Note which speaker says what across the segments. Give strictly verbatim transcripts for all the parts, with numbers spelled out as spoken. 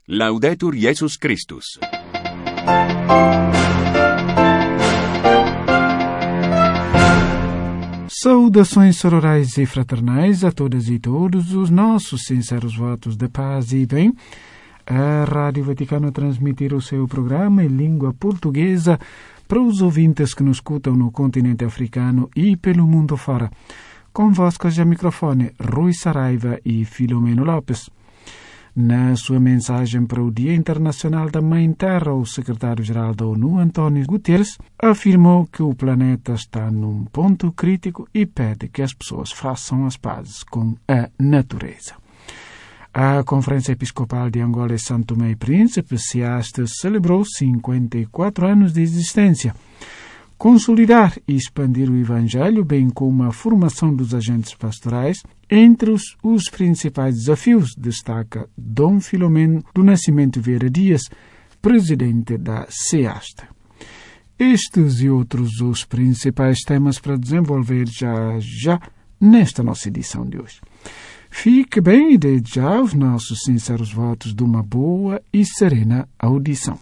Speaker 1: Laudetur Jesus Christus.
Speaker 2: Saudações sororais e fraternais a todas e todos, os nossos sinceros votos de paz e bem. A Rádio Vaticano transmitir o seu programa em língua portuguesa para os ouvintes que nos escutam no continente africano e pelo mundo fora. Convosco já microfone Rui Saraiva e Filomeno Lopes. Na sua mensagem para o Dia Internacional da Mãe Terra, o secretário-geral da ONU, António Guterres, afirmou que o planeta está num ponto crítico e pede que as pessoas façam as pazes com a natureza. A Conferência Episcopal de Angola e Santo Tomé e Príncipe, SEAST, celebrou cinquenta e quatro anos de existência. Consolidar e expandir o Evangelho, bem como a formação dos agentes pastorais, entre os, os principais desafios, destaca Dom Filomeno do Nascimento Vieira Dias, presidente da SEAST. Estes e outros os principais temas para desenvolver já já nesta nossa edição de hoje. Fique bem e dê já os nossos sinceros votos de uma boa e serena audição.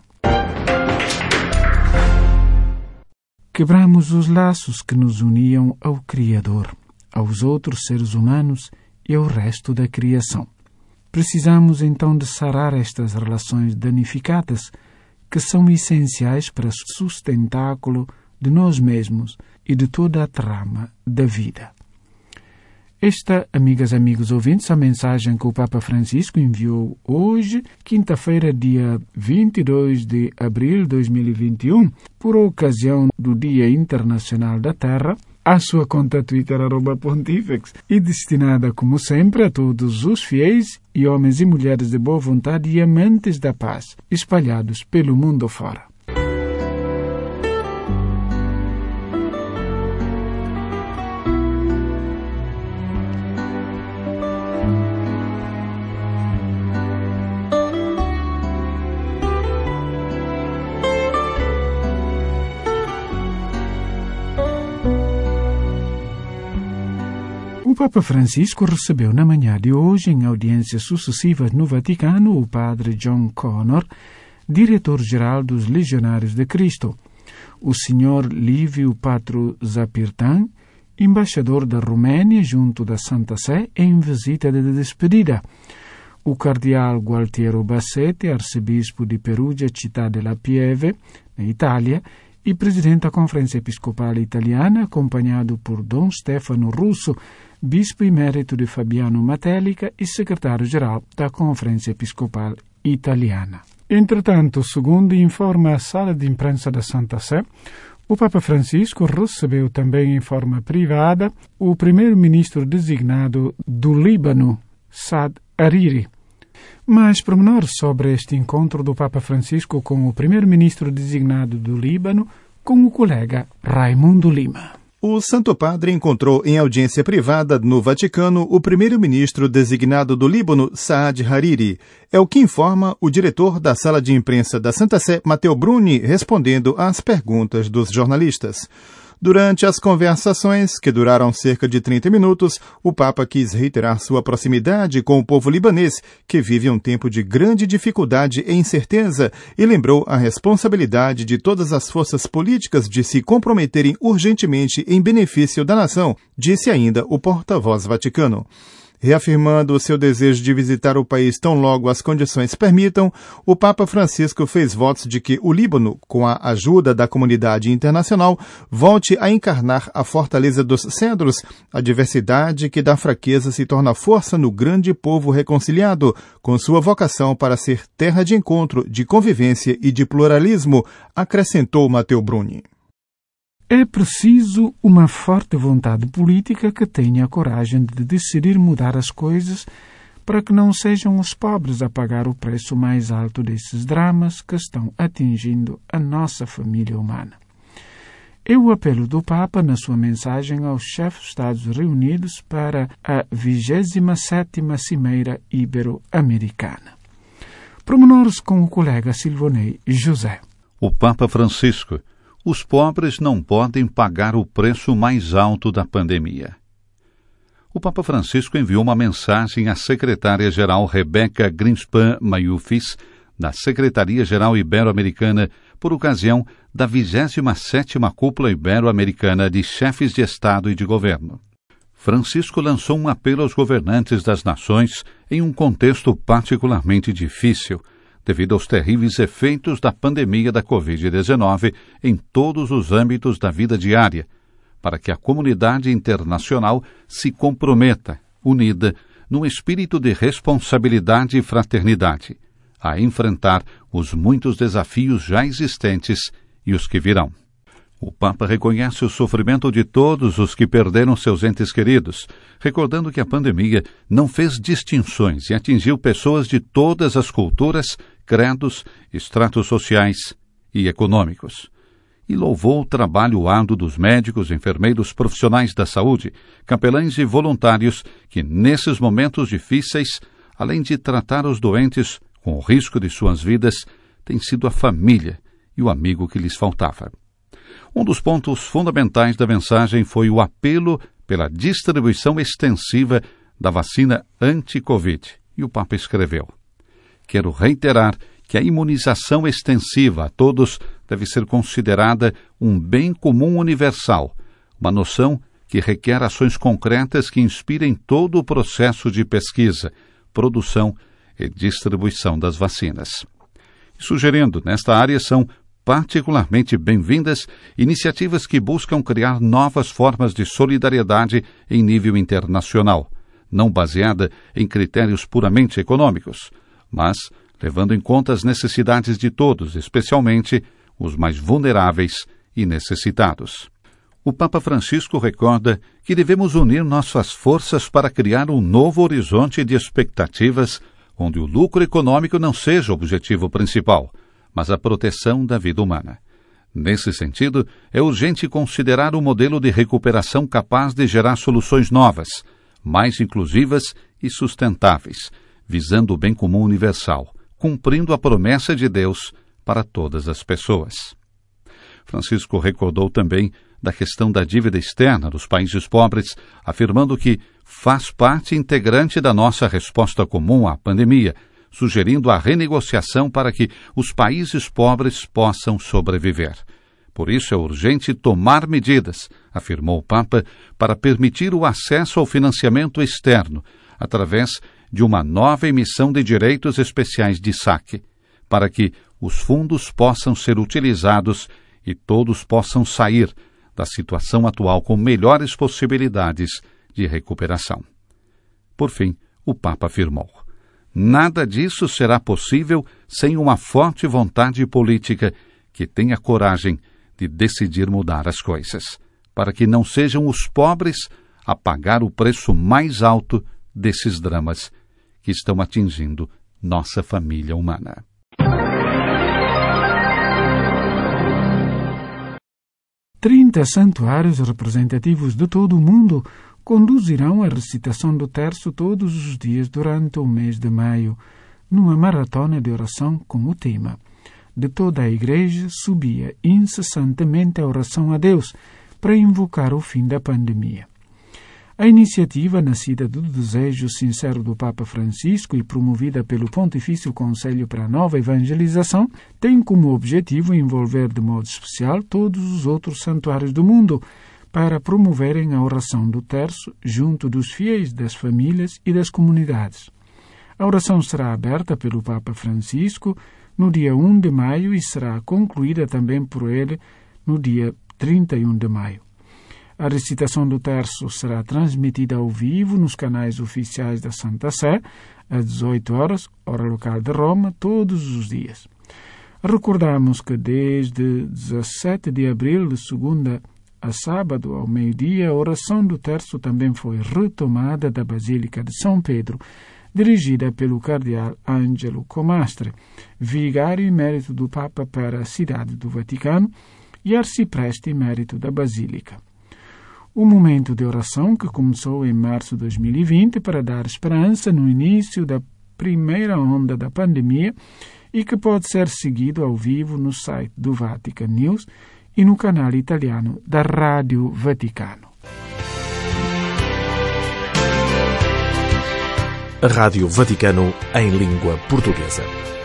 Speaker 2: Quebramos os laços que nos uniam ao Criador, aos outros seres humanos e ao resto da criação. Precisamos então de sarar estas relações danificadas, que são essenciais para o sustentáculo de nós mesmos e de toda a trama da vida. Esta, amigas e amigos ouvintes, a mensagem que o Papa Francisco enviou hoje, quinta-feira, dia vinte e dois de abril de dois mil e vinte e um, por ocasião do Dia Internacional da Terra, a sua conta Twitter, arroba Pontifex, e destinada, como sempre, a todos os fiéis e homens e mulheres de boa vontade e amantes da paz, espalhados pelo mundo fora. O Papa Francisco recebeu na manhã de hoje, em audiências sucessivas no Vaticano, o padre John Connor, diretor-geral dos Legionários de Cristo, o senhor Lívio Patru Zapirtan, embaixador da Roménia junto da Santa Sé em visita de despedida, o cardeal Gualtiero Bassetti, arcebispo de Perugia, Città della Pieve, na Itália, e presidente da Conferência Episcopal Italiana, acompanhado por Dom Stefano Russo, bispo emérito de Fabiano Matelica e secretário-geral da Conferência Episcopal Italiana. Entretanto, segundo informa a Sala de Imprensa da Santa Sé, o Papa Francisco recebeu também em forma privada o primeiro-ministro designado do Líbano, Saad Hariri. Mais pormenores sobre este encontro do Papa Francisco com o primeiro-ministro designado do Líbano, com o colega Raimundo Lima.
Speaker 3: O Santo Padre encontrou em audiência privada no Vaticano o primeiro-ministro designado do Líbano, Saad Hariri. É o que informa o diretor da Sala de Imprensa da Santa Sé, Matteo Bruni, respondendo às perguntas dos jornalistas. Durante as conversações, que duraram cerca de trinta minutos, o Papa quis reiterar sua proximidade com o povo libanês, que vive um tempo de grande dificuldade e incerteza, e lembrou a responsabilidade de todas as forças políticas de se comprometerem urgentemente em benefício da nação, disse ainda o porta-voz vaticano. Reafirmando o seu desejo de visitar o país tão logo as condições permitam, o Papa Francisco fez votos de que o Líbano, com a ajuda da comunidade internacional, volte a encarnar a fortaleza dos cedros, a diversidade que da fraqueza se torna força no grande povo reconciliado, com sua vocação para ser terra de encontro, de convivência e de pluralismo, acrescentou Matteo Bruni.
Speaker 2: É preciso uma forte vontade política que tenha a coragem de decidir mudar as coisas para que não sejam os pobres a pagar o preço mais alto desses dramas que estão atingindo a nossa família humana. É o apelo do Papa na sua mensagem aos chefes de Estados reunidos para a vigésima sétima Cimeira Ibero-Americana. Pormenores com o colega Silvonei José.
Speaker 4: O Papa Francisco. Os pobres não podem pagar o preço mais alto da pandemia. o Papa Francisco enviou uma mensagem à secretária-geral Rebeca Greenspan Mayufis, da Secretaria-Geral Ibero-Americana, por ocasião da vigésima sétima Cúpula Ibero-Americana de Chefes de Estado e de Governo. Francisco lançou um apelo aos governantes das nações em um contexto particularmente difícil, devido aos terríveis efeitos da pandemia da covid dezenove em todos os âmbitos da vida diária, para que a comunidade internacional se comprometa, unida, num espírito de responsabilidade e fraternidade, a enfrentar os muitos desafios já existentes e os que virão. O Papa reconhece o sofrimento de todos os que perderam seus entes queridos, recordando que a pandemia não fez distinções e atingiu pessoas de todas as culturas, credos, estratos sociais e econômicos. E louvou o trabalho árduo dos médicos, enfermeiros, profissionais da saúde, capelães e voluntários que, nesses momentos difíceis, além de tratar os doentes com o risco de suas vidas, têm sido a família e o amigo que lhes faltava. Um dos pontos fundamentais da mensagem foi o apelo pela distribuição extensiva da vacina anti-Covid. E o Papa escreveu: quero reiterar que a imunização extensiva a todos deve ser considerada um bem comum universal, uma noção que requer ações concretas que inspirem todo o processo de pesquisa, produção e distribuição das vacinas. E sugerindo nesta área são particularmente bem-vindas iniciativas que buscam criar novas formas de solidariedade em nível internacional, não baseada em critérios puramente econômicos, mas levando em conta as necessidades de todos, especialmente os mais vulneráveis e necessitados. O Papa Francisco recorda que devemos unir nossas forças para criar um novo horizonte de expectativas onde o lucro econômico não seja o objetivo principal, mas a proteção da vida humana. Nesse sentido, é urgente considerar um modelo de recuperação capaz de gerar soluções novas, mais inclusivas e sustentáveis, visando o bem comum universal, cumprindo a promessa de Deus para todas as pessoas. Francisco recordou também da questão da dívida externa dos países pobres, afirmando que faz parte integrante da nossa resposta comum à pandemia, sugerindo a renegociação para que os países pobres possam sobreviver. Por isso é urgente tomar medidas, afirmou o Papa, para permitir o acesso ao financiamento externo, através de uma nova emissão de direitos especiais de saque, para que os fundos possam ser utilizados e todos possam sair da situação atual com melhores possibilidades de recuperação. Por fim, o Papa afirmou: nada disso será possível sem uma forte vontade política que tenha coragem de decidir mudar as coisas, para que não sejam os pobres a pagar o preço mais alto desses dramas que estão atingindo nossa família humana.
Speaker 2: Trinta santuários representativos de todo o mundo conduzirão a recitação do terço todos os dias durante o mês de maio, numa maratona de oração com o tema: de toda a Igreja subia incessantemente a oração a Deus para invocar o fim da pandemia. A iniciativa, nascida do desejo sincero do Papa Francisco e promovida pelo Pontifício Conselho para a Nova Evangelização, tem como objetivo envolver de modo especial todos os outros santuários do mundo, para promoverem a oração do terço junto dos fiéis, das famílias e das comunidades. A oração será aberta pelo Papa Francisco no dia um de maio e será concluída também por ele no dia trinta e um de maio. A recitação do terço será transmitida ao vivo nos canais oficiais da Santa Sé, às dezoito horas, hora local de Roma, todos os dias. Recordamos que desde dezessete de abril, de segunda a sábado, ao meio-dia, a oração do terço também foi retomada da Basílica de São Pedro, dirigida pelo cardeal Angelo Comastre, vigário emérito do Papa para a cidade do Vaticano e arcipreste emérito da Basílica. O momento de oração, que começou em março de dois mil e vinte para dar esperança no início da primeira onda da pandemia e que pode ser seguido ao vivo no site do Vatican News e no canal italiano da Rádio Vaticano.
Speaker 5: a Rádio Vaticano em língua portuguesa.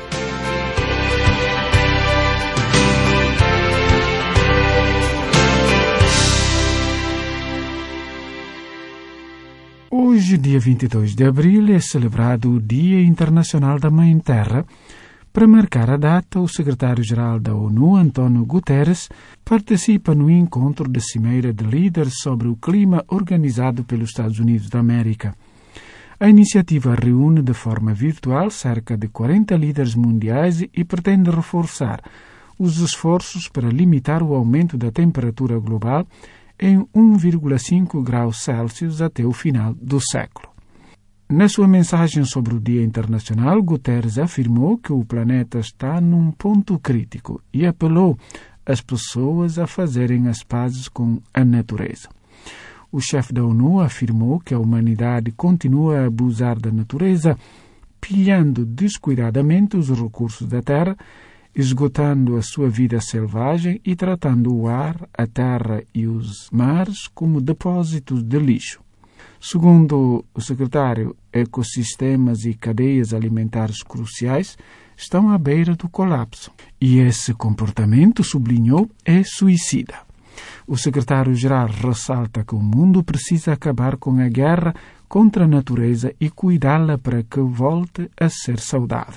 Speaker 2: Hoje, dia vinte e dois de abril, é celebrado o Dia Internacional da Mãe Terra. Para marcar a data, o secretário-geral da ONU, António Guterres, participa no encontro da Cimeira de Líderes sobre o Clima organizado pelos Estados Unidos da América. A iniciativa reúne de forma virtual cerca de quarenta líderes mundiais e pretende reforçar os esforços para limitar o aumento da temperatura global em um vírgula cinco graus Celsius até o final do século. Na sua mensagem sobre o Dia Internacional, Guterres afirmou que o planeta está num ponto crítico e apelou às pessoas a fazerem as pazes com a natureza. O chefe da ONU afirmou que a humanidade continua a abusar da natureza, pilhando descuidadamente os recursos da terra, esgotando a sua vida selvagem e tratando o ar, a terra e os mares como depósitos de lixo. Segundo o secretário, ecossistemas e cadeias alimentares cruciais estão à beira do colapso. E esse comportamento, sublinhou, é suicida. O secretário-geral ressalta que o mundo precisa acabar com a guerra contra a natureza e cuidá-la para que volte a ser saudável.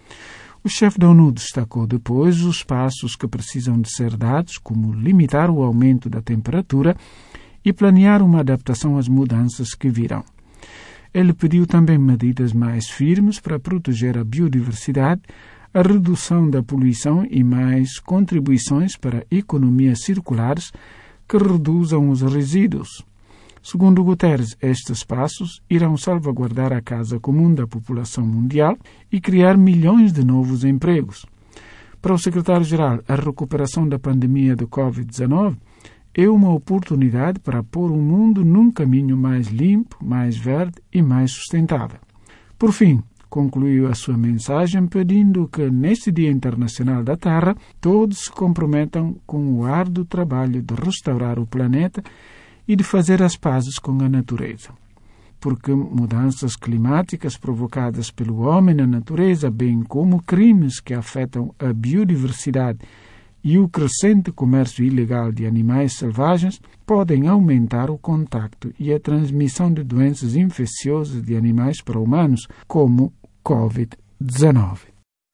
Speaker 2: O chefe da ONU destacou depois os passos que precisam de ser dados, como limitar o aumento da temperatura e planear uma adaptação às mudanças que virão. Ele pediu também medidas mais firmes para proteger a biodiversidade, a redução da poluição e mais contribuições para economias circulares que reduzam os resíduos. Segundo Guterres, estes passos irão salvaguardar a casa comum da população mundial e criar milhões de novos empregos. Para o secretário-geral, a recuperação da pandemia do covid dezenove é uma oportunidade para pôr o mundo num caminho mais limpo, mais verde e mais sustentável. Por fim, concluiu a sua mensagem pedindo que, neste Dia Internacional da Terra, todos se comprometam com o árduo trabalho de restaurar o planeta e de fazer as pazes com a natureza. Porque mudanças climáticas provocadas pelo homem na natureza, bem como crimes que afetam a biodiversidade e o crescente comércio ilegal de animais selvagens podem aumentar o contacto e a transmissão de doenças infecciosas de animais para humanos, como covid dezenove.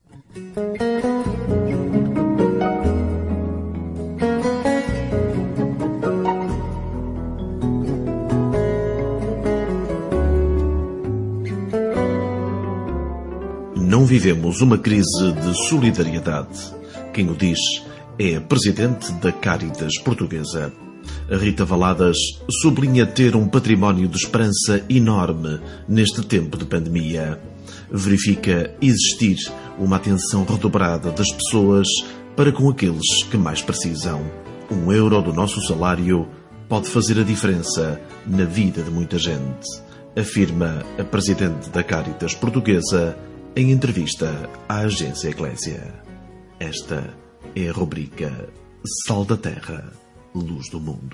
Speaker 5: Não vivemos uma crise de solidariedade. Quem o diz é a presidente da Cáritas Portuguesa. A Rita Valadas sublinha ter um património de esperança enorme neste tempo de pandemia. Verifica existir uma atenção redobrada das pessoas para com aqueles que mais precisam. Um euro do nosso salário pode fazer a diferença na vida de muita gente, afirma a presidente da Cáritas Portuguesa em entrevista à agência Eclésia. Esta é a rubrica Sal da Terra, Luz do Mundo.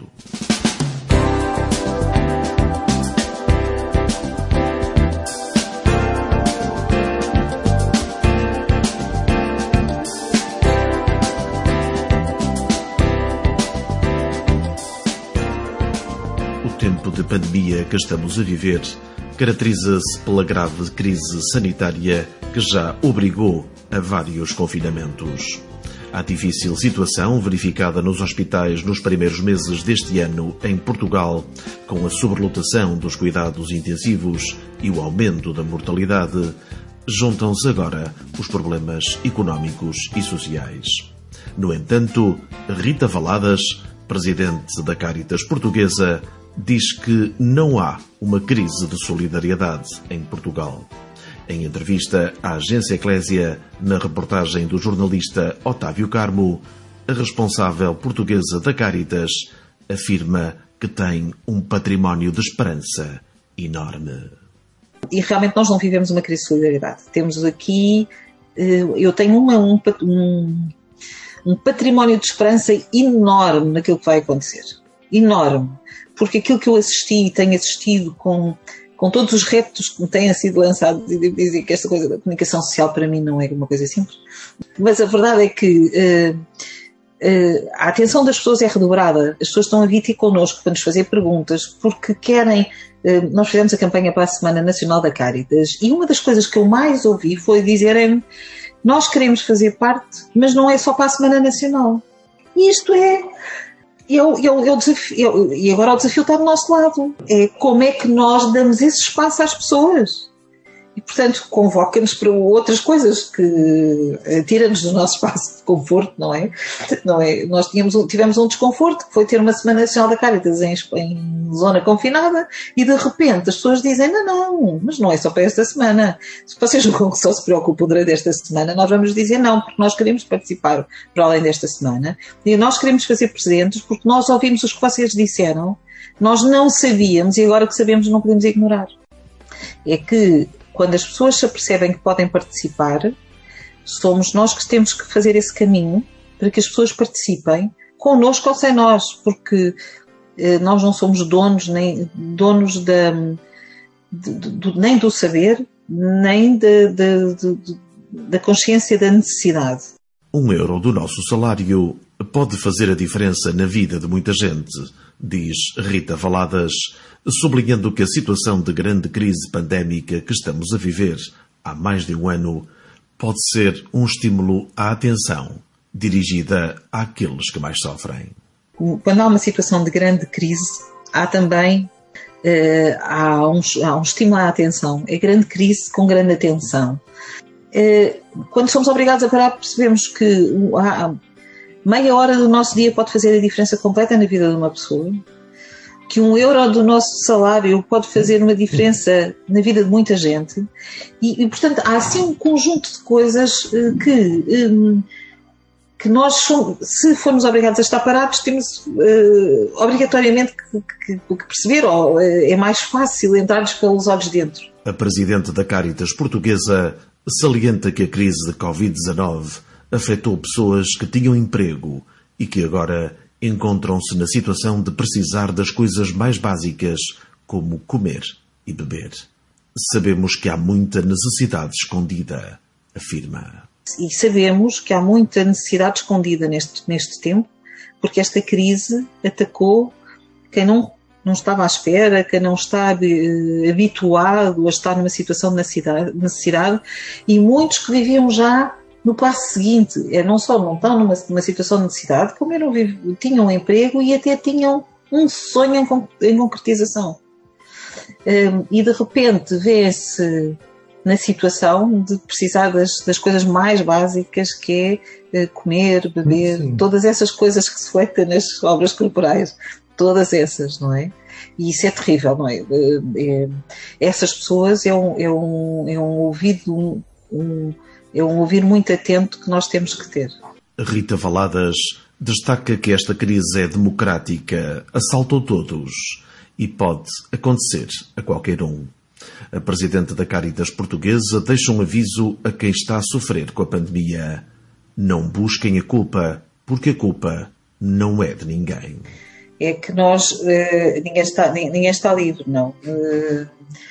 Speaker 5: O tempo de pandemia que estamos a viver caracteriza-se pela grave crise sanitária que já obrigou a vários confinamentos. A difícil situação verificada nos hospitais nos primeiros meses deste ano em Portugal, com a sobrelotação dos cuidados intensivos e o aumento da mortalidade, juntam-se agora os problemas económicos e sociais. No entanto, Rita Valadas, presidente da Cáritas Portuguesa, diz que não há uma crise de solidariedade em Portugal. Em entrevista à agência Eclésia, na reportagem do jornalista Otávio Carmo, a responsável portuguesa da Cáritas afirma que tem um património de esperança enorme.
Speaker 6: E realmente nós não vivemos uma crise de solidariedade. Temos aqui, eu tenho uma, um, um, um património de esperança enorme naquilo que vai acontecer. Enorme. Porque aquilo que eu assisti e tenho assistido com com todos os reptos que me têm sido lançados, e devo dizer que esta coisa da comunicação social para mim não é uma coisa simples, mas a verdade é que uh, uh, a atenção das pessoas é redobrada. As pessoas estão a vir ter connosco para nos fazer perguntas, porque querem. Uh, nós fizemos a campanha para a Semana Nacional da Cáritas, e uma das coisas que eu mais ouvi foi dizerem: nós queremos fazer parte, mas não é só para a Semana Nacional. E isto é... Eu, eu, eu desafio, eu, e agora o desafio está do nosso lado. É como é que nós damos esse espaço às pessoas. E, portanto, convoca-nos para outras coisas que tira-nos do nosso espaço de conforto, não é? Não é? Nós tínhamos, tivemos um desconforto, que foi ter uma Semana Nacional da Cáritas em, em zona confinada, e de repente as pessoas dizem: não, não, mas não é só para esta semana. Se vocês julgam que só se preocupam durante esta semana, nós vamos dizer não, porque nós queremos participar para além desta semana, e nós queremos fazer presentes, porque nós ouvimos os que vocês disseram, nós não sabíamos, e agora que sabemos não podemos ignorar. É que quando as pessoas se apercebem que podem participar, somos nós que temos que fazer esse caminho para que as pessoas participem, connosco ou sem nós, porque eh, nós não somos donos, nem donos da, de, de, nem do saber, nem de, de, de, da consciência da necessidade.
Speaker 5: Um euro do nosso salário pode fazer a diferença na vida de muita gente, diz Rita Valadas, sublinhando que a situação de grande crise pandémica que estamos a viver há mais de um ano pode ser um estímulo à atenção dirigida àqueles que mais sofrem.
Speaker 6: Quando há uma situação de grande crise, há também uh, há um, há um estímulo à atenção. É grande crise com grande atenção. Uh, quando somos obrigados a parar, percebemos que há meia hora do nosso dia pode fazer a diferença completa na vida de uma pessoa, que um euro do nosso salário pode fazer uma diferença na vida de muita gente, e, e portanto há assim um conjunto de coisas uh, que, um, que nós, somos, se formos obrigados a estar parados, temos uh, obrigatoriamente que, que, que perceber, ou uh, é mais fácil entrar-nos pelos olhos dentro.
Speaker 5: A Presidente da Cáritas Portuguesa salienta que a crise da covid dezanove afetou pessoas que tinham emprego e que agora encontram-se na situação de precisar das coisas mais básicas, como comer e beber. Sabemos que há muita necessidade escondida, afirma.
Speaker 6: E sabemos que há muita necessidade escondida neste, neste tempo, porque esta crise atacou quem não, não estava à espera, quem não está uh, habituado a estar numa situação de necessidade, necessidade, e muitos que viviam já no passo seguinte. É, não só não estão numa, numa situação de necessidade, como eram, tinham um emprego e até tinham um sonho em, em concretização. Um, e de repente vê-se na situação de precisar das, das coisas mais básicas, que é uh, comer, beber, Sim. todas essas coisas que se feitam nas obras corporais, todas essas, não é? E isso é terrível, não é? Uh, é essas pessoas é um, é um, é um ouvido, um, um, é um ouvir muito atento que nós temos que ter.
Speaker 5: Rita Valadas destaca que esta crise é democrática, assaltou todos e pode acontecer a qualquer um. A Presidente da Cáritas Portuguesa deixa um aviso a quem está a sofrer com a pandemia. Não busquem a culpa, porque a culpa não é de ninguém.
Speaker 6: É que nós, uh, ninguém, está, ninguém está livre, não. Uh,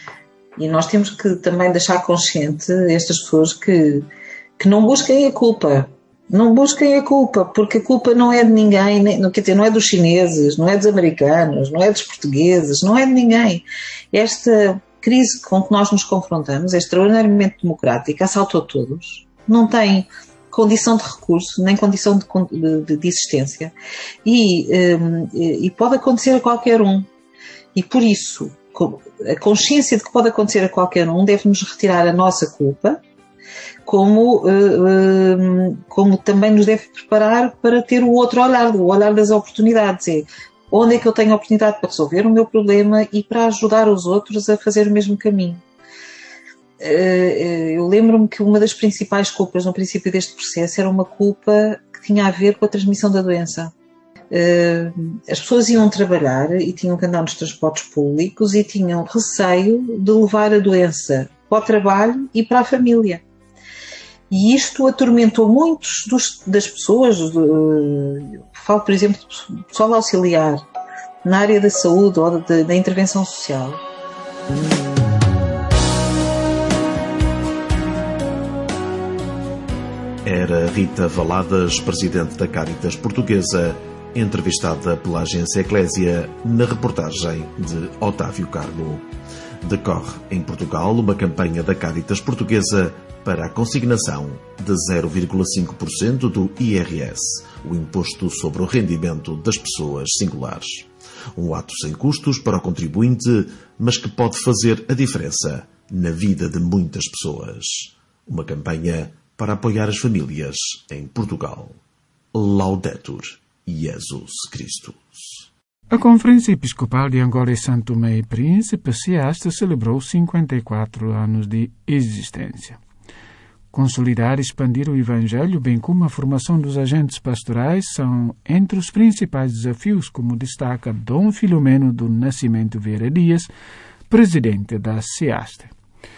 Speaker 6: e nós temos que também deixar consciente estas pessoas que, que não busquem a culpa. Não busquem a culpa, porque a culpa não é de ninguém, nem, quer dizer, não é dos chineses, não é dos americanos, não é dos portugueses, não é de ninguém. Esta crise com que nós nos confrontamos é extraordinariamente democrática, assaltou todos, não tem condição de recurso, nem condição de, de, de existência, e, um, e pode acontecer a qualquer um. E por isso, a consciência de que pode acontecer a qualquer um deve-nos retirar a nossa culpa, como, uh, como também nos deve preparar para ter o outro olhar, o olhar das oportunidades. É onde é que eu tenho a oportunidade para resolver o meu problema e para ajudar os outros a fazer o mesmo caminho. Uh, eu lembro-me que uma das principais culpas no princípio deste processo era uma culpa que tinha a ver com a transmissão da doença. Uh, as pessoas iam trabalhar e tinham que andar nos transportes públicos e tinham receio de levar a doença para o trabalho e para a família. E isto atormentou muitos dos, das pessoas, uh, falo por exemplo do pessoal auxiliar na área da saúde ou da, da intervenção social.
Speaker 5: Era Rita Valadas, presidente da Caritas Portuguesa, entrevistada pela agência Eclésia na reportagem de Otávio Carmo. Decorre em Portugal uma campanha da Caritas Portuguesa para a consignação de zero vírgula cinco por cento do I R S, o Imposto sobre o Rendimento das Pessoas Singulares. Um ato sem custos para o contribuinte, mas que pode fazer a diferença na vida de muitas pessoas. Uma campanha para apoiar as famílias em Portugal. Laudetur Jesus Christus.
Speaker 2: A Conferência Episcopal de Angola e Santo Tomé e Príncipe, SEASTE, celebrou cinquenta e quatro anos de existência. Consolidar e expandir o Evangelho, bem como a formação dos agentes pastorais, são entre os principais desafios, como destaca Dom Filomeno do Nascimento Vieira Dias, presidente da SEASTE.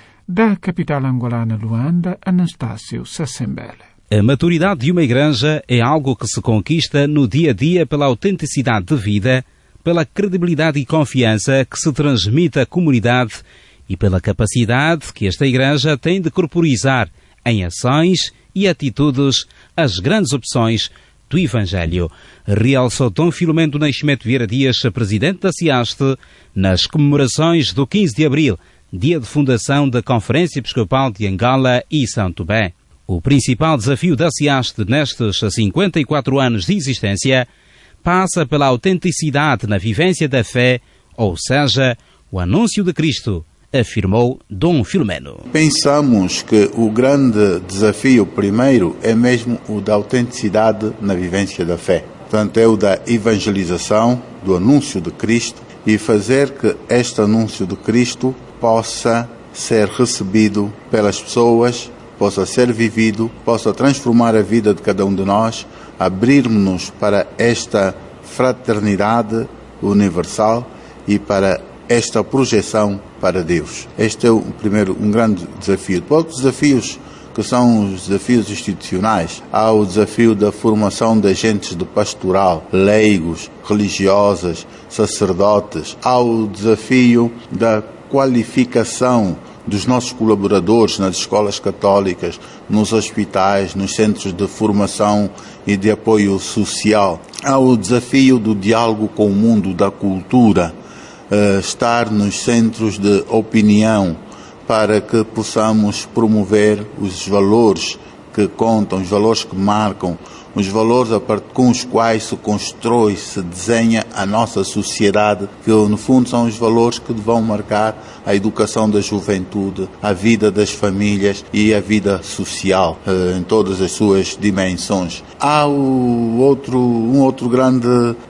Speaker 2: Da capital angolana Luanda, Anastácio Sassembele.
Speaker 7: A maturidade de uma igreja é algo que se conquista no dia a dia pela autenticidade de vida, pela credibilidade e confiança que se transmite à comunidade e pela capacidade que esta igreja tem de corporizar em ações e atitudes as grandes opções do Evangelho, realçou Dom Filomeno do Nascimento Vieira Dias, presidente da SEASTE, nas comemorações do quinze de abril, dia de fundação da Conferência Episcopal de Angola e São Tomé. O principal desafio da SEASTE nestes cinquenta e quatro anos de existência passa pela autenticidade na vivência da fé, ou seja, o anúncio de Cristo, afirmou Dom Filomeno.
Speaker 8: Pensamos que o grande desafio primeiro é mesmo o da autenticidade na vivência da fé. Portanto, é o da evangelização, do anúncio de Cristo, e fazer que este anúncio de Cristo possa ser recebido pelas pessoas, possa ser vivido, possa transformar a vida de cada um de nós, abrirmos-nos para esta fraternidade universal e para esta projeção para Deus. Este é o primeiro, um grande desafio. Outros desafios que são os desafios institucionais. Há o desafio da formação de agentes de pastoral, leigos, religiosas, sacerdotes. Há o desafio da qualificação dos nossos colaboradores nas escolas católicas, nos hospitais, nos centros de formação e de apoio social. Há o desafio do diálogo com o mundo da cultura, uh, estar nos centros de opinião para que possamos promover os valores que contam, os valores que marcam, os valores com os quais se constrói, se desenha a nossa sociedade, que no fundo são os valores que vão marcar a educação da juventude, a vida das famílias e a vida social em todas as suas dimensões. Há o outro, um outro grande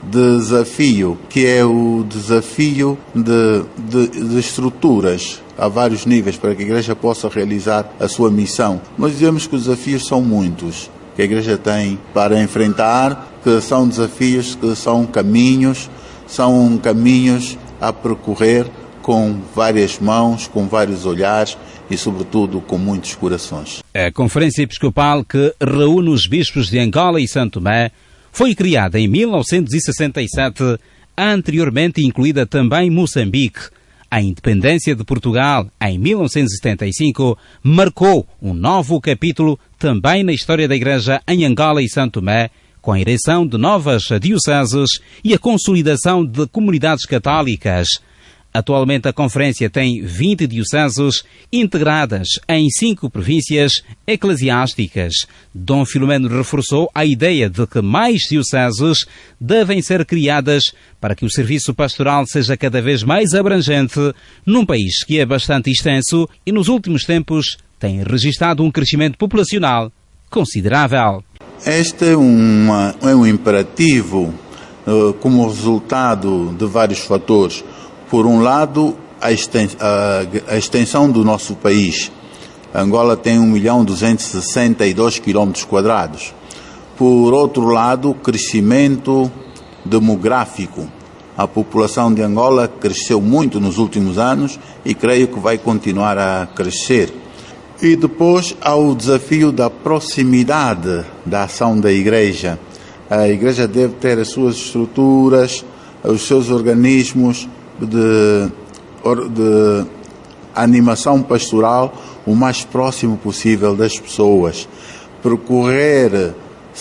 Speaker 8: desafio, que é o desafio de, de, de estruturas a vários níveis para que a Igreja possa realizar a sua missão. Nós dizemos que os desafios são muitos que a Igreja tem para enfrentar, que são desafios, que são caminhos, são caminhos a percorrer com várias mãos, com vários olhares e, sobretudo, com muitos corações.
Speaker 7: A Conferência Episcopal, que reúne os bispos de Angola e São Tomé, foi criada em mil novecentos e sessenta e sete, anteriormente incluída também Moçambique. A independência de Portugal, em mil novecentos e setenta e cinco, marcou um novo capítulo também na história da Igreja em Angola e São Tomé, com a ereção de novas dioceses e a consolidação de comunidades católicas. Atualmente a Conferência tem vinte dioceses integradas em cinco províncias eclesiásticas. Dom Filomeno reforçou a ideia de que mais dioceses devem ser criadas para que o serviço pastoral seja cada vez mais abrangente num país que é bastante extenso e nos últimos tempos tem registrado um crescimento populacional considerável.
Speaker 8: Este é, uma, é um imperativo uh, como resultado de vários fatores. Por um lado, a extensão do nosso país. Angola tem um milhão duzentos e sessenta e dois quilómetros quadrados. Por outro lado, o crescimento demográfico. A população de Angola cresceu muito nos últimos anos e creio que vai continuar a crescer. E depois há o desafio da proximidade da ação da Igreja. A Igreja deve ter as suas estruturas, os seus organismos De, de animação pastoral o mais próximo possível das pessoas, percorrer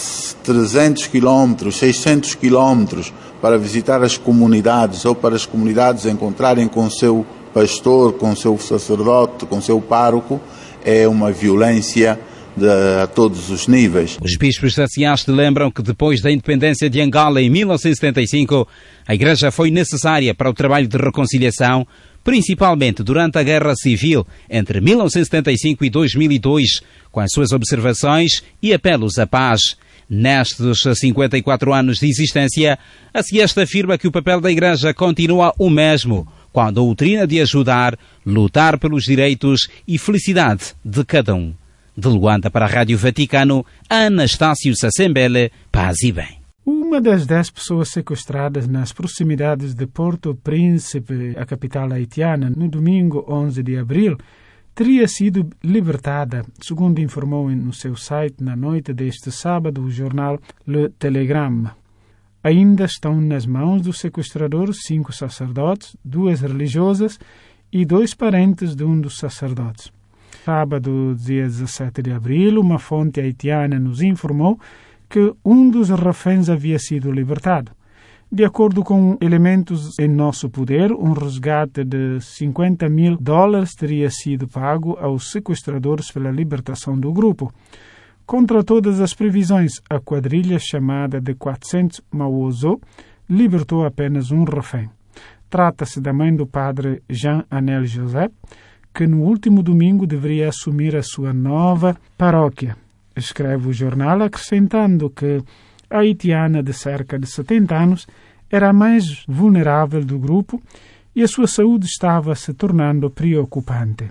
Speaker 8: trezentos quilómetros, seiscentos quilómetros para visitar as comunidades ou para as comunidades encontrarem com o seu pastor, com o seu sacerdote, com o seu pároco, é uma violência de, a todos os níveis.
Speaker 7: Os bispos da Ciaste lembram que depois da independência de Angola em mil novecentos e setenta e cinco, a Igreja foi necessária para o trabalho de reconciliação, principalmente durante a Guerra Civil entre mil novecentos e setenta e cinco e dois mil e dois, com as suas observações e apelos à paz. Nestes cinquenta e quatro anos de existência, a Ciaste afirma que o papel da Igreja continua o mesmo, com a doutrina de ajudar, lutar pelos direitos e felicidade de cada um. De Luanda para a Rádio Vaticano, Anastácio Sassembele, paz e bem.
Speaker 2: Uma das dez pessoas sequestradas nas proximidades de Porto Príncipe, a capital haitiana, no domingo onze de abril, teria sido libertada, segundo informou no seu site na noite deste sábado o jornal Le Telegramme. Ainda estão nas mãos dos sequestradores cinco sacerdotes, duas religiosas e dois parentes de um dos sacerdotes. Sábado, dia dezessete de abril, uma fonte haitiana nos informou que um dos reféns havia sido libertado. De acordo com elementos em nosso poder, um resgate de cinquenta mil dólares teria sido pago aos sequestradores pela libertação do grupo. Contra todas as previsões, a quadrilha chamada de quatrocentos Mawozo libertou apenas um refém. Trata-se da mãe do padre Jean-Anel José, que no último domingo deveria assumir a sua nova paróquia. Escreve o jornal acrescentando que a haitiana de cerca de setenta anos era a mais vulnerável do grupo e a sua saúde estava se tornando preocupante.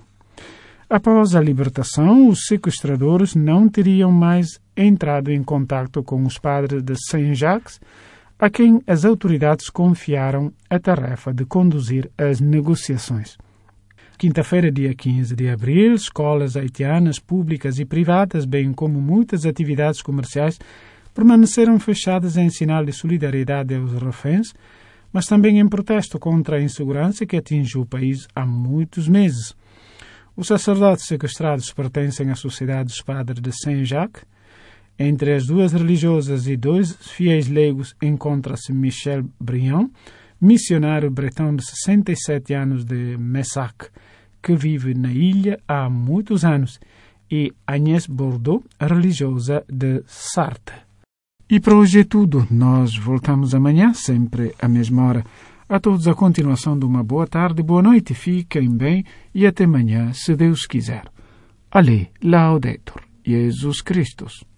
Speaker 2: Após a libertação, os sequestradores não teriam mais entrado em contato com os padres de Saint-Jacques, a quem as autoridades confiaram a tarefa de conduzir as negociações. Quinta-feira, dia quinze de abril, escolas haitianas públicas e privadas, bem como muitas atividades comerciais, permaneceram fechadas em sinal de solidariedade aos reféns, mas também em protesto contra a insegurança que atinge o país há muitos meses. Os sacerdotes sequestrados pertencem à Sociedade dos Padres de Saint-Jacques. Entre as duas religiosas e dois fiéis leigos encontra-se Michel Briand, missionário bretão de sessenta e sete anos de Messac, que vive na ilha há muitos anos, e Agnès Bordeaux, religiosa de Sarthe. E para hoje é tudo. Nós voltamos amanhã, sempre à mesma hora. A todos a continuação de uma boa tarde, boa noite, fiquem bem e até amanhã, se Deus quiser. Ale, Laudetur, Jesus Christus.